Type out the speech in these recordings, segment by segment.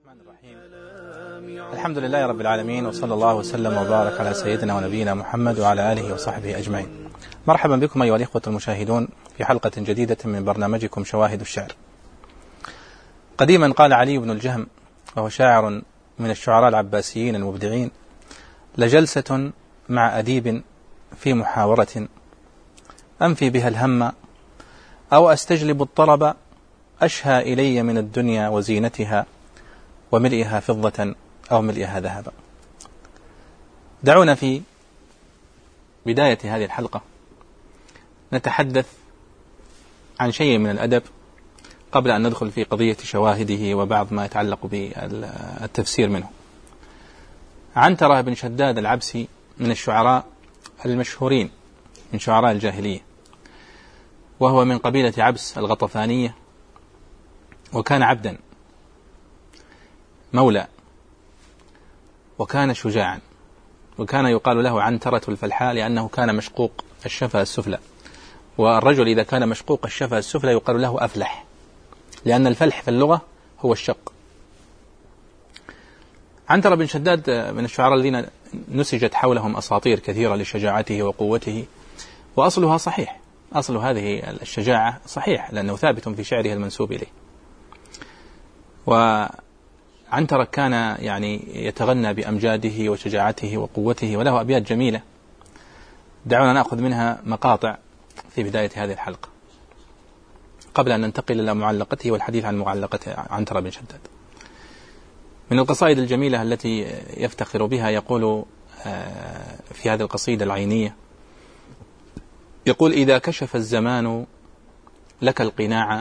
الرحمن الرحيم. الحمد لله رب العالمين، وصلى الله وسلم وبارك على سيدنا ونبينا محمد وعلى آله وصحبه أجمعين. مرحبا بكم أيها الإخوة المشاهدون في حلقة جديدة من برنامجكم شواهد الشعر. قديما قال علي بن الجهم وهو شاعر من الشعراء العباسيين المبدعين: لجلسة مع أديب في محاورة أنفي بها الهم أو أستجلب الطرب أشهى إلي من الدنيا وزينتها وملئها فضة أو ملئها ذهبا. دعونا في بداية هذه الحلقة نتحدث عن شيء من الأدب قبل أن ندخل في قضية شواهده وبعض ما يتعلق بالتفسير منه. عنترة بن شداد العبسي من الشعراء المشهورين من شعراء الجاهلية، وهو من قبيلة عبس الغطفانية، وكان عبدا مولى، وكان شجاعا، وكان يقال له عنترة الفلحاء لأنه كان مشقوق الشفة السفلى، والرجل إذا كان مشقوق الشفة السفلى يقال له أفلح، لأن الفلح في اللغة هو الشق. عنترة بن شداد من الشعراء الذين نسجت حولهم أساطير كثيرة لشجاعته وقوته، وأصلها صحيح، أصل هذه الشجاعة صحيح لأنه ثابت في شعره المنسوب إليه. وعنترة كان يتغنى بأمجاده وشجاعته وقوته، وله أبيات جميلة دعونا نأخذ منها مقاطع في بداية هذه الحلقة قبل أن ننتقل إلى معلقته والحديث عن معلقة عنترة بن شداد. من القصائد الجميلة التي يفتخر بها يقول في هذه القصيدة العينية، يقول: إذا كشف الزمان لك القناع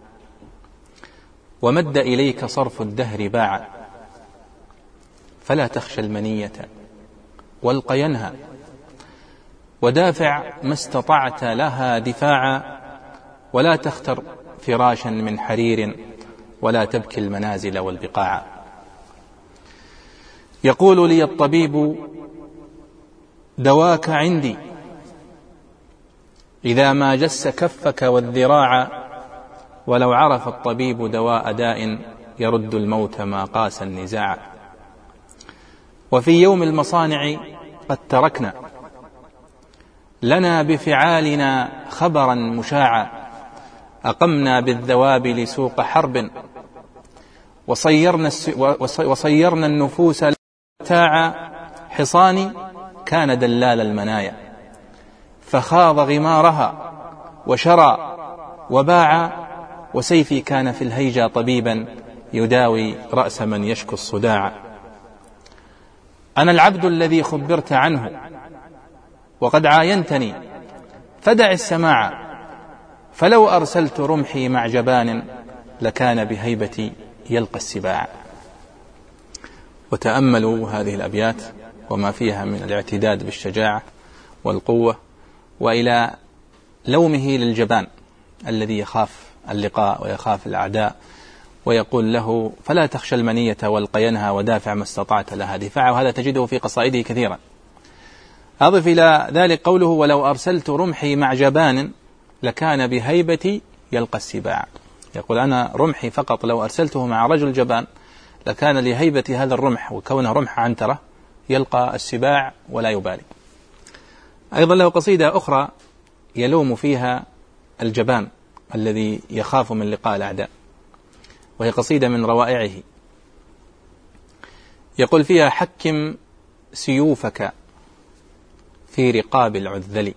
ومد إليك صرف الدهر باع، فلا تخشى المنية والقينها ودافع ما استطعت لها دفاعا، ولا تختر فراشا من حرير ولا تبكي المنازل والبقاع. يقول لي الطبيب دواك عندي إذا ما جس كفك والذراع، ولو عرف الطبيب دواء داء يرد الموت ما قاس النزاع. وفي يوم المصانع قد تركنا لنا بفعالنا خبرا مشاعا، أقمنا بالذوابل سوق حرب وصيرنا النفوس متاعا، حصاني كان دلال المنايا فخاض غمارها وشرى وباع، وسيفي كان في الهيجا طبيبا يداوي رأس من يشكو الصداع. أنا العبد الذي خبرت عنه وقد عاينتني فدع السماع، فلو أرسلت رمحي مع جبان لكان بهيبتي يلقى السباع. وتأملوا هذه الأبيات وما فيها من الاعتداد بالشجاعة والقوة، وإلى لومه للجبان الذي يخاف اللقاء ويخاف الأعداء، ويقول له: فلا تخشى المنية والقينها ودافع ما استطعت لها دفاعا. وهذا تجده في قصائده كثيرا. أضف إلى ذلك قوله: ولو أرسلت رمحي مع جبان لكان بهيبتي يلقى السباع. يقول: أنا رمحي فقط لو أرسلته مع رجل جبان لكان لهيبة هذا الرمح وكونه رمح عنترة يلقى السباع ولا يبالي. أيضا له قصيدة أخرى يلوم فيها الجبان الذي يخاف من لقاء الأعداء، وهي قصيدة من روائعه. يقول فيها: حكم سيوفك في رقاب العذل،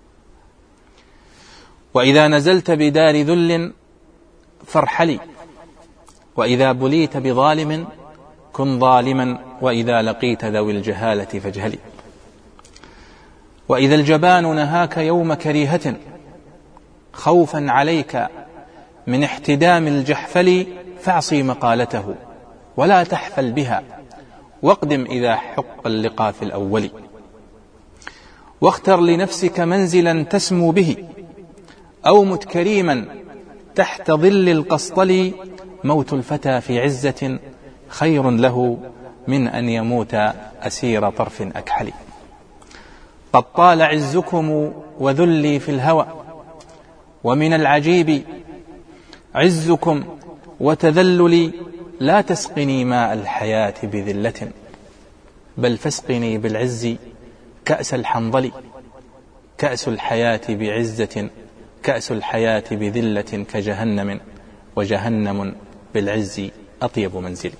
وإذا نزلت بدار ذل فارحلي، وإذا بليت بظالم كن ظالما، وإذا لقيت ذوي الجهالة فاجهلي. وإذا الجبان نهاك يوم كريهة خوفا عليك من احتدام الجحفل، فاعصي مقالته ولا تحفل بها، واقدم إذا حق اللقاء في الأول. واختر لنفسك منزلا تسمو به أو مت كريما تحت ظل القسطل، موت الفتى في عزة خير له من أن يموت أسير طرف أكحل. قد طال عزكم وذلي في الهوى، ومن العجيب عزكم وتذللي لا تسقني ماء الحياة بذلة بل فاسقني بالعز كأس الحنظل. كأس الحياة بعزة كأس الحياة بذلة كجهنم وجهنم بالعز أطيب منزل.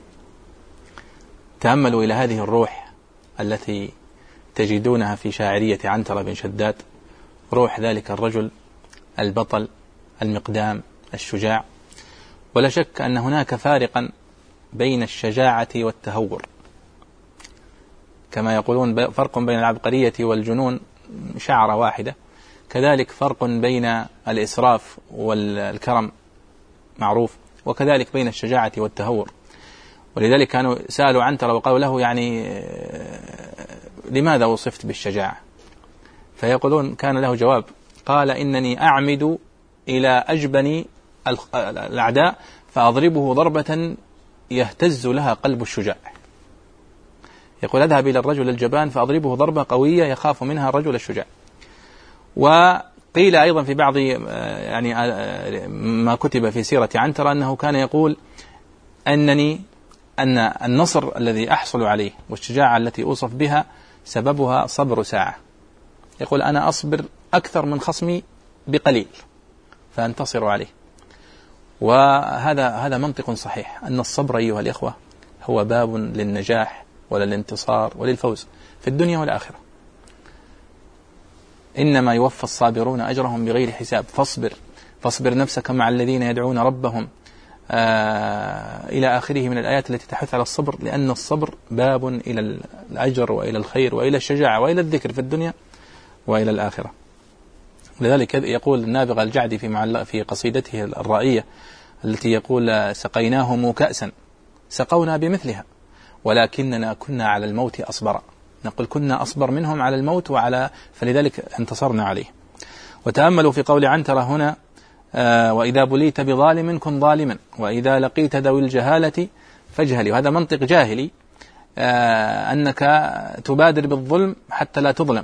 تأملوا إلى هذه الروح التي تجدونها في شاعرية عنترة بن شداد، روح ذلك الرجل البطل المقدام الشجاع. ولا شك أن هناك فارقا بين الشجاعة والتهور، كما يقولون فرق بين العبقرية والجنون شعرة واحدة، كذلك فرق بين الإسراف والكرم معروف، وكذلك بين الشجاعة والتهور. ولذلك كانوا سألوا عنترة وقالوا له يعني لماذا وصفت بالشجاعة؟ فيقولون كان له جواب، قال إنني أعمد إلى أجبن الأعداء فأضربه ضربة يهتز لها قلب الشجاع. يقول أذهب إلى الرجل الجبان فأضربه ضربة قوية يخاف منها الرجل الشجاع. وقيل أيضا في بعض يعني ما كتب في سيرة عنترة أنه كان يقول أن النصر الذي أحصل عليه والشجاعة التي أوصف بها سببها صبر ساعة. يقول أنا أصبر أكثر من خصمي بقليل فأنتصر عليه. وهذا منطق صحيح، أن الصبر أيها الإخوة هو باب للنجاح وللانتصار وللفوز في الدنيا والآخرة. إنما يوفى الصابرون أجرهم بغير حساب. فاصبر نفسك مع الذين يدعون ربهم إلى آخره من الآيات التي تحث على الصبر، لأن الصبر باب إلى الأجر وإلى الخير وإلى الشجاعة وإلى الذكر في الدنيا وإلى الآخرة. لذلك يقول النابغة الجعدي في قصيدته الرائية التي يقول سقيناهم كأسا سقونا بمثلها ولكننا كنا على الموت أصبر. نقول كنا أصبر منهم على الموت فلذلك انتصرنا عليه. وتأملوا في قول عنترة هنا وإذا بليت بظالم كن ظالما وإذا لقيت ذوي الجهالة فاجهلي. وهذا منطق جاهلي، أنك تبادر بالظلم حتى لا تظلم.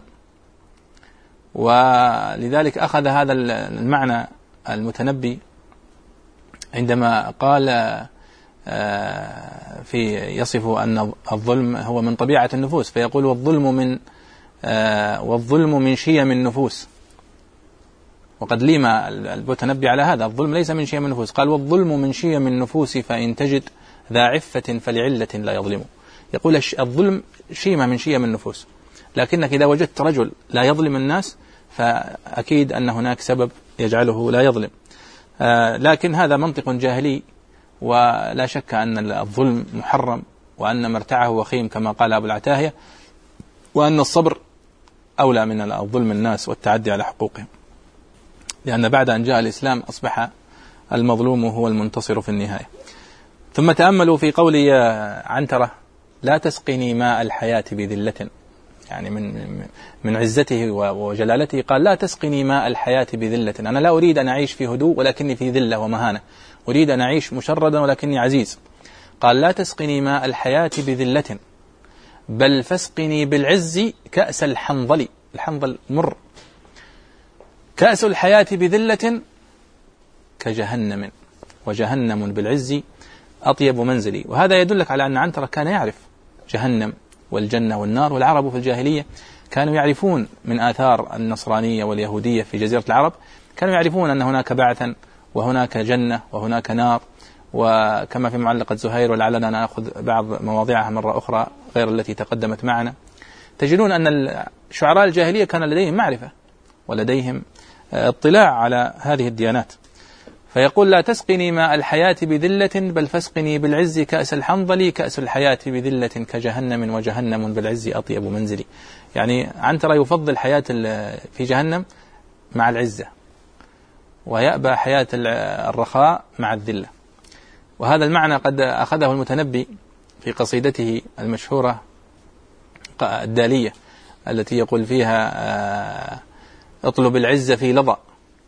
ولذلك أخذ هذا المعنى المتنبي عندما قال يصف أن الظلم هو من طبيعة النفوس، فيقول والظلم من شيم النفوس. وقد ليم المتنبي على هذا، الظلم ليس من شيم النفوس، قال والظلم من شيم النفوس فإن تجد ذا عفة فلعلة لا يظلم. يقول الظلم شيمة من شيم النفوس، لكنك إذا وجدت رجل لا يظلم الناس فأكيد أن هناك سبب يجعله لا يظلم. لكن هذا منطق جاهلي، ولا شك أن الظلم محرم وأن مرتعه وخيم كما قال أبو العتاهية، وأن الصبر أولى من الظلم الناس والتعدي على حقوقهم، لأن بعد أن جاء الإسلام أصبح المظلوم هو المنتصر في النهاية. ثم تأملوا في قول عنترة لا تسقني ماء الحياة بذلة، يعني من عزته وجلالته قال لا تسقني ماء الحياة بذلة. أنا لا أريد أن أعيش في هدوء ولكني في ذلة ومهانة، أريد أن أعيش مشردا ولكني عزيز. قال لا تسقني ماء الحياة بذلة بل فاسقني بالعز كأس الحنظل. الحنظل مر. كأس الحياة بذلة كجهنم وجهنم بالعز أطيب منزلي. وهذا يدلك على أن عنترة كان يعرف جهنم والجنة والنار، والعرب في الجاهلية كانوا يعرفون من آثار النصرانية واليهودية في جزيرة العرب، كانوا يعرفون أن هناك بعثا وهناك جنة وهناك نار. وكما في معلقة زهير، ولعلنا نأخذ بعض مواضيعها مرة أخرى غير التي تقدمت معنا، تجدون أن شعراء الجاهلية كان لديهم معرفة ولديهم اطلاع على هذه الديانات. فيقول لا تسقني ماء الحياة بذلة بل فاسقني بالعز كأس الحنظل. كأس الحياة بذلة كجهنم وجهنم بالعز أطيب منزلي. يعني عنترة يفضل حياة في جهنم مع العزة، ويأبى حياة الرخاء مع الذلة. وهذا المعنى قد أخذه المتنبي في قصيدته المشهورة الدالية التي يقول فيها اطلب العز في لظى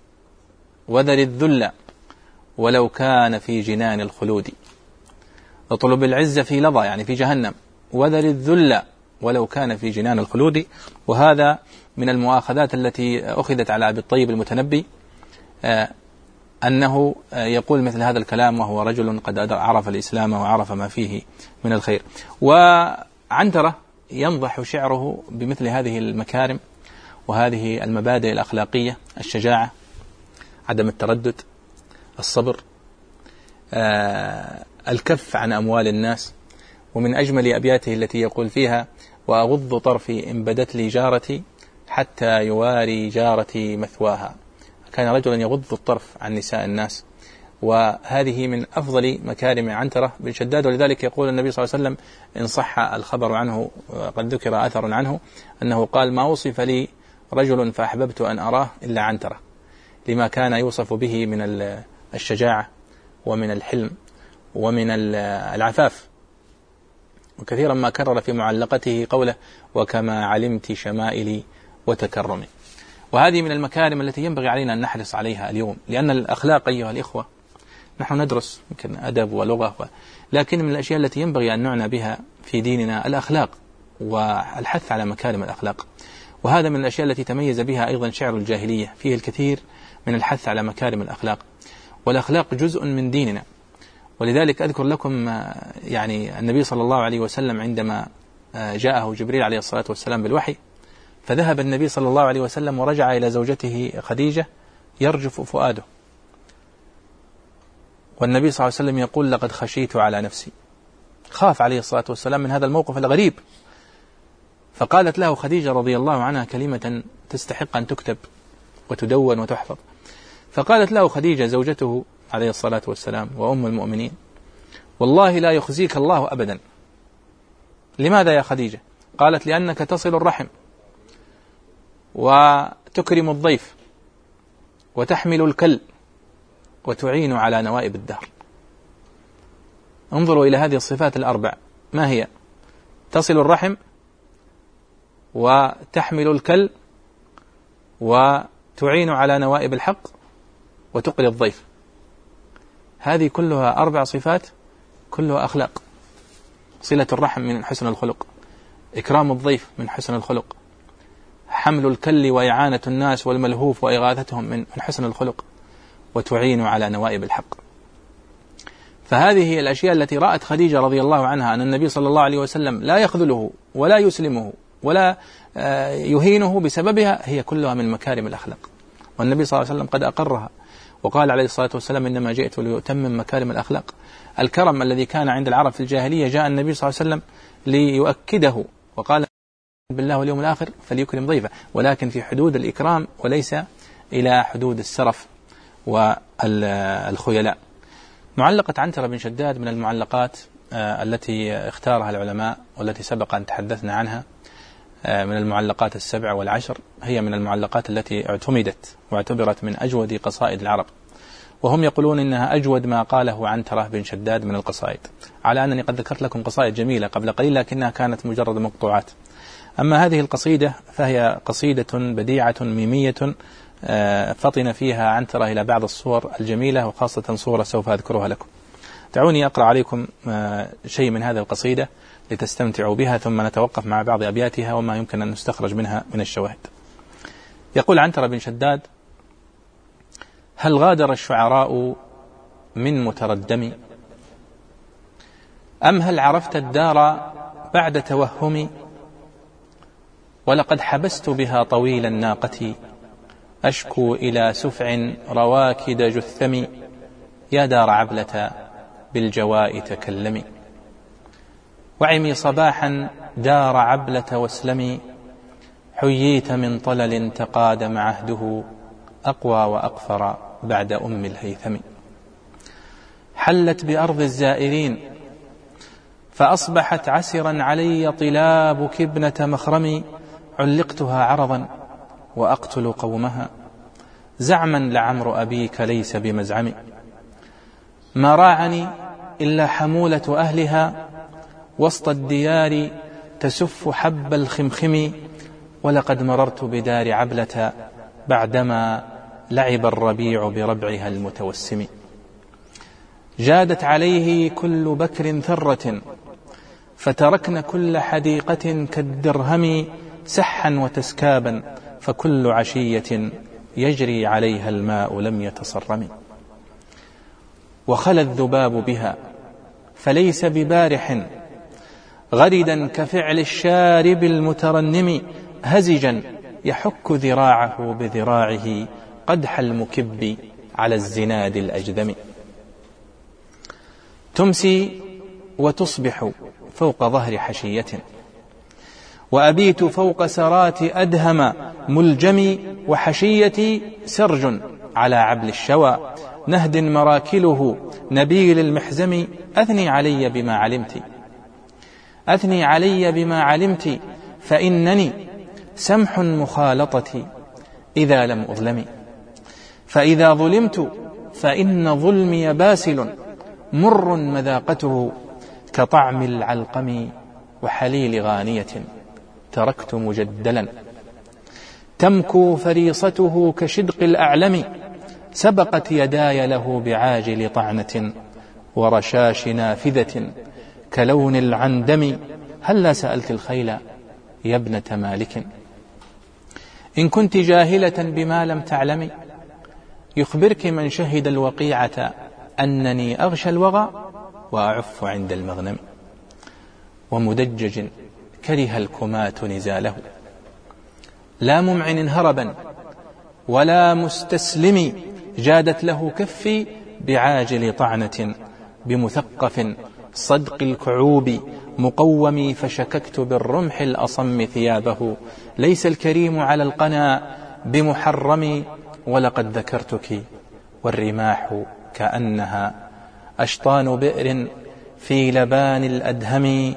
وذر الذل ولو كان في جنان الخلود. اطلب العز في لظى يعني في جهنم، وذر الذل ولو كان في جنان الخلود. وهذا من المؤاخذات التي أخذت على أبي الطيب المتنبي أنه يقول مثل هذا الكلام وهو رجل قد عرف الإسلام وعرف ما فيه من الخير. وعنترة ينضح شعره بمثل هذه المكارم وهذه المبادئ الأخلاقية: الشجاعة، عدم التردد، الصبر، الكف عن أموال الناس. ومن أجمل أبياته التي يقول فيها: وأغض طرفي إن بدت لي جارتي حتى يواري جارتي مثواها. كان رجلا يغض الطرف عن نساء الناس، وهذه من أفضل مكارم عنترة بن شداد. ولذلك يقول النبي صلى الله عليه وسلم إن صح الخبر عنه، قد ذكر أثر عنه أنه قال: ما وصف لي رجل فأحببت أن أراه إلا عنترة، لما كان يوصف به من الشجاعة ومن الحلم ومن العفاف. وكثيرا ما كرر في معلقته قوله: وكما علمت شمائلي وتكرمي. وهذه من المكارم التي ينبغي علينا أن نحرص عليها اليوم، لأن الأخلاق أيها الإخوة، نحن ندرس يمكن أدب ولغة، لكن من الأشياء التي ينبغي أن نعنى بها في ديننا الأخلاق والحث على مكارم الأخلاق. وهذا من الأشياء التي تميز بها أيضا شعر الجاهلية، فيه الكثير من الحث على مكارم الأخلاق، والأخلاق جزء من ديننا. ولذلك أذكر لكم يعني النبي صلى الله عليه وسلم عندما جاءه جبريل عليه الصلاة والسلام بالوحي، فذهب النبي صلى الله عليه وسلم ورجع إلى زوجته خديجة يرجف فؤاده، والنبي صلى الله عليه وسلم يقول: لقد خشيت على نفسي. خاف عليه الصلاة والسلام من هذا الموقف الغريب، فقالت له خديجة رضي الله عنها كلمة تستحق أن تكتب وتدون وتحفظ. فقالت له خديجة زوجته عليه الصلاة والسلام وأم المؤمنين: والله لا يخزيك الله أبدا. لماذا يا خديجة؟ قالت: لأنك تصل الرحم وتكرم الضيف وتحمل الكل وتعين على نوائب الدهر. انظروا إلى هذه الصفات الأربع، ما هي؟ تصل الرحم وتحمل الكل وتعين على نوائب الحق وتقري الضيف. هذه كلها 4 صفات، كلها أخلاق. صلة الرحم من حسن الخلق، إكرام الضيف من حسن الخلق، حمل الكل وإعانة الناس والملهوف وإغاثتهم من حسن الخلق، وتعين على نوائب الحق. فهذه هي الأشياء التي رأت خديجة رضي الله عنها أن النبي صلى الله عليه وسلم لا يخذله ولا يسلمه ولا يهينه بسببها، هي كلها من مكارم الأخلاق. والنبي صلى الله عليه وسلم قد أقرها وقال عليه الصلاة والسلام: إنما جئت ليتمم مكارم الأخلاق. الكرم الذي كان عند العرب في الجاهلية جاء النبي صلى الله عليه وسلم ليؤكده، وقال: بالله واليوم الآخر فليكرم ضيفه، ولكن في حدود الإكرام وليس إلى حدود السرف والخيلاء. معلقة عنترة بن شداد من المعلقات التي اختارها العلماء والتي سبق أن تحدثنا عنها، من المعلقات 7 و10، هي من المعلقات التي اعتمدت واعتبرت من أجود قصائد العرب، وهم يقولون إنها أجود ما قاله عنترة بن شداد من القصائد، على أنني قد ذكرت لكم قصائد جميلة قبل قليل لكنها كانت مجرد مقطوعات. أما هذه القصيدة فهي قصيدة بديعة ميمية فطن فيها عنترة إلى بعض الصور الجميلة، وخاصة صورة سوف أذكرها لكم. دعوني أقرأ عليكم شيء من هذه القصيدة لتستمتعوا بها، ثم نتوقف مع بعض أبياتها وما يمكن أن نستخرج منها من الشواهد. يقول عنترة بن شداد: هل غادر الشعراء من متردم، أم هل عرفت الدار بعد توهم، ولقد حبست بها طويل الناقة، أشكو إلى سفع رواكد جثم، يا دار عبلة بالجواء تكلمي، وعمي صباحا دار عبلة واسلمي، حييت من طلل تقادم عهده، أقوى وأقفر بعد أم الهيثم، حلت بأرض الزائرين فأصبحت عسرا علي طلابك ابنة مخرم، علقتها عرضا وأقتل قومها، زعما لعمر أبيك ليس بمزعم، ما راعني إلا حمولة أهلها، وسط الديار تسف حب الخمخم، ولقد مررت بدار عبلة بعدما لعب الربيع بربعها المتوسم، جادت عليه كل بكر ثرة، فتركن كل حديقة كالدرهم، سحا وتسكابا فكل عشية يجري عليها الماء لم يتصرم، وخلى الذباب بها فليس ببارح غردا كفعل الشارب المترنم هزجا يحك ذراعه بذراعه قدح المكب على الزناد الأجذم. تمسي وتصبح فوق ظهر حشية وأبيت فوق سرات أدهم ملجم وحشيتي سرج على عبل الشوى نهد مراكله نبيل المحزم أثني علي بما علمت فإنني سمح مخالطتي إذا لم أظلم فإذا ظلمت فإن ظلمي باسل مر مذاقته كطعم العلقم وحليل غانية تركت مجدلا تمكو فريصته كشدق الأعلم سبقت يداي له بعاجل طعنة ورشاش نافذة كلون العندم هلا سألت الخيل يا ابنة مالك إن كنت جاهلة بما لم تعلمي يخبرك من شهد الوقيعة أنني أغشى الوغى وأعف عند المغنم ومدجج كره الكمات نزاله لا ممعن هربا ولا مستسلم جادت له كفي بعاجل طعنة بمثقف صدق الكعوب مقومي فشككت بالرمح الأصم ثيابه ليس الكريم على القنا بمحرم ولقد ذكرتك والرماح كأنها أشطان بئر في لبان الأدهم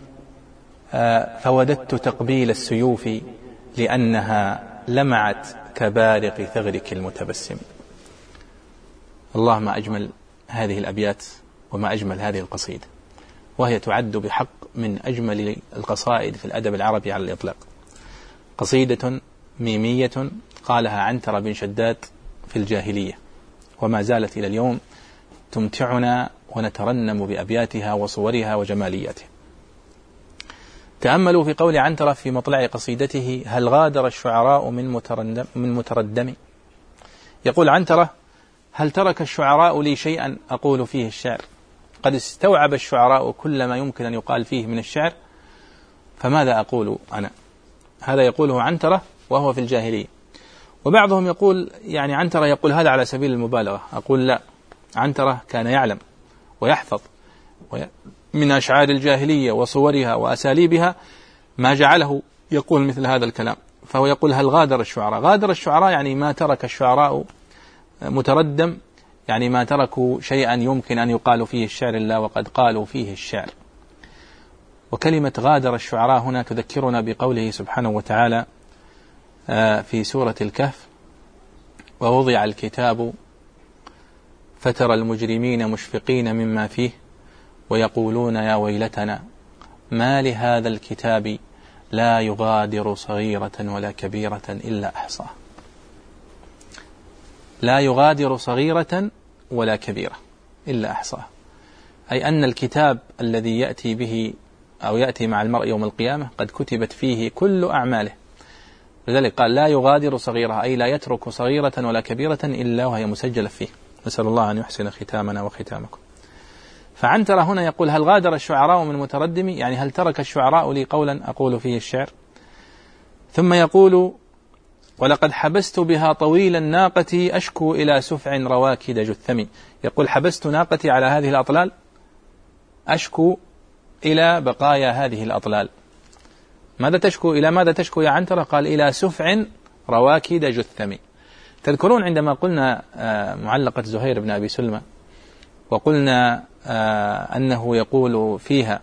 فوددت تقبيل السيوف لأنها لمعت كبارق ثغرك المتبسم. اللهم أجمل هذه الأبيات وما أجمل هذه القصيدة، وهي تعد بحق من أجمل القصائد في الأدب العربي على الإطلاق. قصيدة ميمية قالها عنترة بن شداد في الجاهلية، وما زالت إلى اليوم تمتعنا ونترنم بأبياتها وصورها وجمالياتها. تأملوا في قول عنترة في مطلع قصيدته: هل غادر الشعراء من متردم. يقول عنترة: هل ترك الشعراء لي شيئا أقول فيه الشعر؟ قد استوعب الشعراء كل ما يمكن أن يقال فيه من الشعر، فماذا أقول أنا؟ هذا يقوله عنترة وهو في الجاهلية. وبعضهم يقول يعني عنترة يقول هذا على سبيل المبالغة. أقول لا، عنترة كان يعلم ويحفظ من أشعار الجاهلية وصورها وأساليبها ما جعله يقول مثل هذا الكلام. فهو يقول: هل غادر الشعراء؟ غادر الشعراء يعني ما ترك الشعراء متردم، يعني ما تركوا شيئا يمكن أن يقال فيه الشعر إلا وقد قالوا فيه الشعر. وكلمة غادر الشعراء هنا تذكرنا بقوله سبحانه وتعالى في سورة الكهف: ووضع الكتاب فترى المجرمين مشفقين مما فيه ويقولون يا ويلتنا ما لهذا الكتاب لا يغادر صغيرة ولا كبيرة إلا أحصاها. لا يغادر صغيرة ولا كبيرة إلا أحصاها، أي أن الكتاب الذي يأتي به أو يأتي مع المرء يوم القيامة قد كتبت فيه كل أعماله. لذلك قال: لا يغادر صغيرة، أي لا يترك صغيرة ولا كبيرة إلا وهي مسجلة فيه. نسأل الله أن يحسن ختامنا وختامكم. فعنترة هنا يقول: هل غادر الشعراء من متردم، يعني هل ترك الشعراء لي قولا أقول فيه الشعر؟ ثم يقول: ولقد حبست بها طويل الناقة أشكو إلى سفع رواكد جثمي. يقول: حبست ناقتي على هذه الأطلال أشكو إلى بقايا هذه الأطلال. ماذا تشكو؟ إلى ماذا تشكو يا عنترة؟ قال: إلى سفع رواكد جثمي. تذكرون عندما قلنا معلقة زهير بن أبي سلمى وقلنا أنه يقول فيها: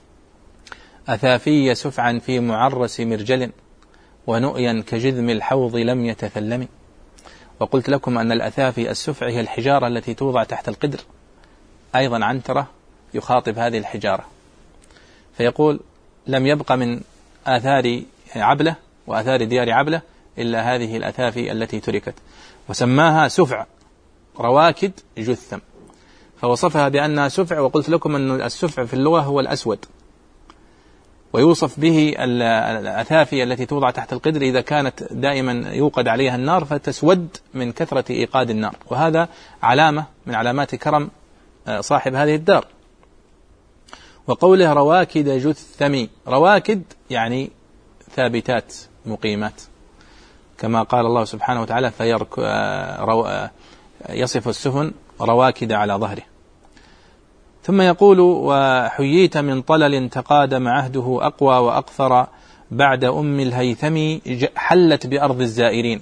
أثافي سفعا في معرس مرجل ونؤيا كجذم الحوض لم يتثلم. وقلت لكم أن الأثافي السفع هي الحجارة التي توضع تحت القدر. أيضا عنترة يخاطب هذه الحجارة فيقول: لم يبق من آثار عبلة وآثار ديار عبلة إلا هذه الأثافي التي تركت، وسماها سفع رواكد جثم، فوصفها بأنها سفع. وقلت لكم أن السفع في اللغة هو الأسود، ويوصف به الأثافي التي توضع تحت القدر إذا كانت دائما يوقد عليها النار فتسود من كثرة إيقاد النار. وهذا علامة من علامات كرم صاحب هذه الدار. وقوله رواكد جثمي، رواكد يعني ثابتات مقيمات، كما قال الله سبحانه وتعالى يصف السفن رواكد على ظهره. ثم يقول وحييت من طلل تقادم عهده أقوى وأقثر بعد أم الهيثم حلت بأرض الزائرين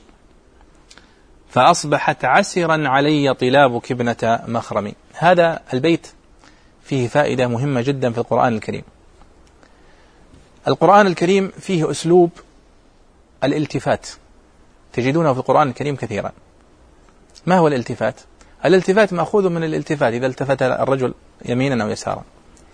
فأصبحت عسرا علي طلابك ابنة مخرم. هذا البيت فيه فائدة مهمة جدا في القرآن الكريم. القرآن الكريم فيه أسلوب الالتفات، تجدونه في القرآن الكريم كثيرا. ما هو الالتفات؟ الالتفات مأخوذ من الالتفات، إذا التفت الرجل يمينا أو يسارا،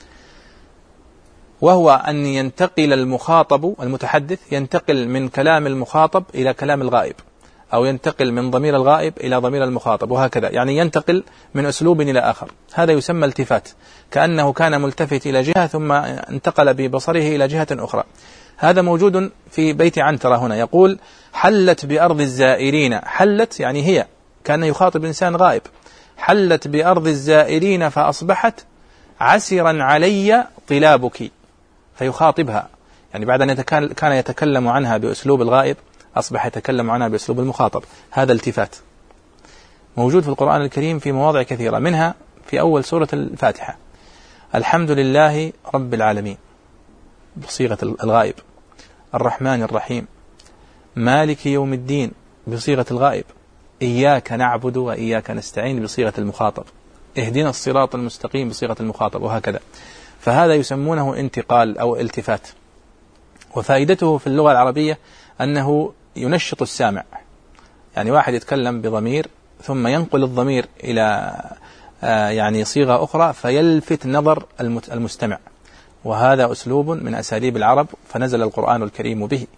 وهو أن ينتقل المخاطب المتحدث ينتقل من كلام المخاطب إلى كلام الغائب، أو ينتقل من ضمير الغائب إلى ضمير المخاطب، وهكذا، يعني ينتقل من أسلوب إلى آخر. هذا يسمى التفات، كأنه كان ملتفت إلى جهة ثم انتقل ببصره إلى جهة أخرى. هذا موجود في بيت عنترة هنا. يقول حلت بأرض الزائرين، حلت يعني هي، كان يخاطب إنسان غائب، حلت بأرض الزائرين فأصبحت عسرا علي طلابك، فيخاطبها، يعني بعد أن كان يتكلم عنها بأسلوب الغائب أصبح يتكلم عنها بأسلوب المخاطب. هذا التفات موجود في القرآن الكريم في مواضع كثيرة، منها في أول سورة الفاتحة الحمد لله رب العالمين بصيغة الغائب، الرحمن الرحيم، مالك يوم الدين بصيغة الغائب، إياك نعبد وإياك نستعين بصيغة المخاطب، اهدنا الصراط المستقيم بصيغة المخاطب، وهكذا. فهذا يسمونه انتقال أو التفات. وفائدته في اللغة العربية أنه ينشط السامع، يعني واحد يتكلم بضمير ثم ينقل الضمير إلى يعني صيغة أخرى فيلفت نظر المستمع، وهذا أسلوب من أساليب العرب فنزل القرآن الكريم به.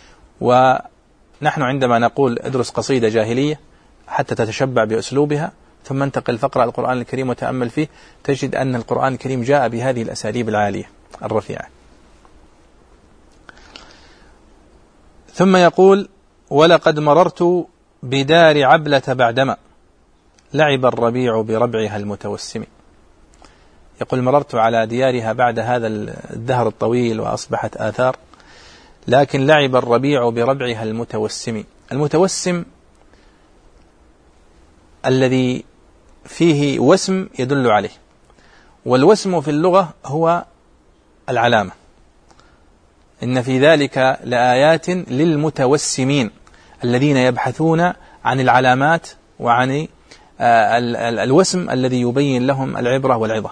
ونحن عندما نقول ادرس قصيدة جاهلية حتى تتشبع بأسلوبها ثم انتقل فقرأ القرآن الكريم وتأمل فيه، تجد أن القرآن الكريم جاء بهذه الأساليب العالية الرفيعة. ثم يقول ولقد مررت بدار عبلة بعدما لعب الربيع بربعها المتوسم. يقول مررت على ديارها بعد هذا الدهر الطويل وأصبحت آثار، لكن لعب الربيع بربعها المتوسم. المتوسم الذي فيه وسم يدل عليه، والوسم في اللغة هو العلامة. إن في ذلك لآيات للمتوسمين الذين يبحثون عن العلامات وعن الوسم الذي يبين لهم العبرة والعظة.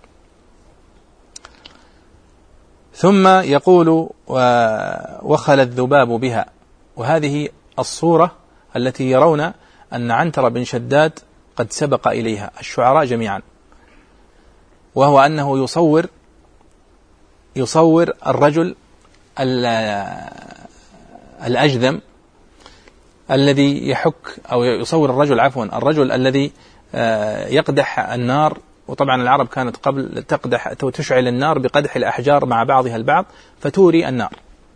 ثم يقول وخل الذباب بها، وهذه الصورة التي يرون أن عنتر بن شداد قد سبق إليها الشعراء جميعا، وهو أنه يصور الرجل الأجذم الذي يحك، أو يصور الرجل الذي يقدح النار. وطبعا العرب كانت قبل تقدح تشعل النار بقدح الأحجار مع بعضها البعض فتوري النار.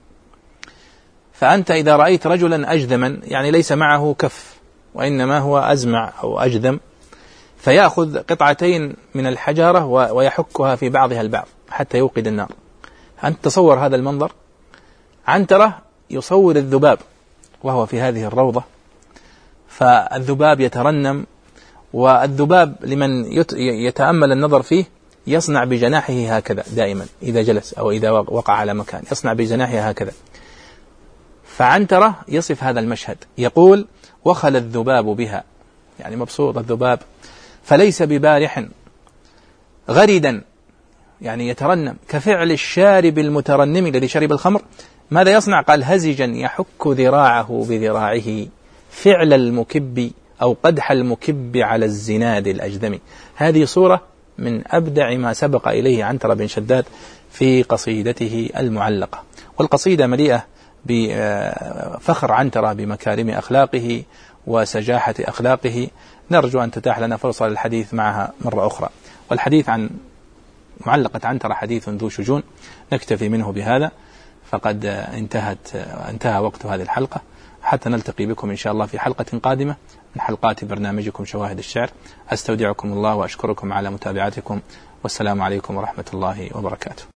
فأنت إذا رأيت رجلا أجذما يعني ليس معه كف وإنما هو أزمع أو أجذم، فيأخذ قطعتين من الحجارة ويحكها في بعضها البعض حتى يوقد النار. أنت تصور هذا المنظر. عنترة يصور الذباب وهو في هذه الروضة، فالذباب يترنم، والذباب لمن يتأمل النظر فيه يصنع بجناحه هكذا دائما إذا جلس أو إذا وقع على مكان يصنع بجناحه هكذا. فعنترة يصف هذا المشهد، يقول وخل الذباب بها، يعني مبسوط الذباب، فليس ببارح غردا يعني يترنم كفعل الشارب المترنم الذي شرب الخمر. ماذا يصنع؟ قال هزجا يحك ذراعه بذراعه فعل المكب أو قدح المكب على الزناد الأجذم. هذه صورة من أبدع ما سبق إليه عنتر بن شداد في قصيدته المعلقة. والقصيدة مليئة بفخر عنترة بمكارم أخلاقه وسجاحة أخلاقه. نرجو أن تتاح لنا فرصة للحديث معها مرة أخرى. والحديث عن معلقة عنترة حديث ذو شجون، نكتفي منه بهذا فقد انتهى وقت هذه الحلقة. حتى نلتقي بكم إن شاء الله في حلقة قادمة من حلقات برنامجكم شواهد الشعر. أستودعكم الله وأشكركم على متابعتكم، والسلام عليكم ورحمة الله وبركاته.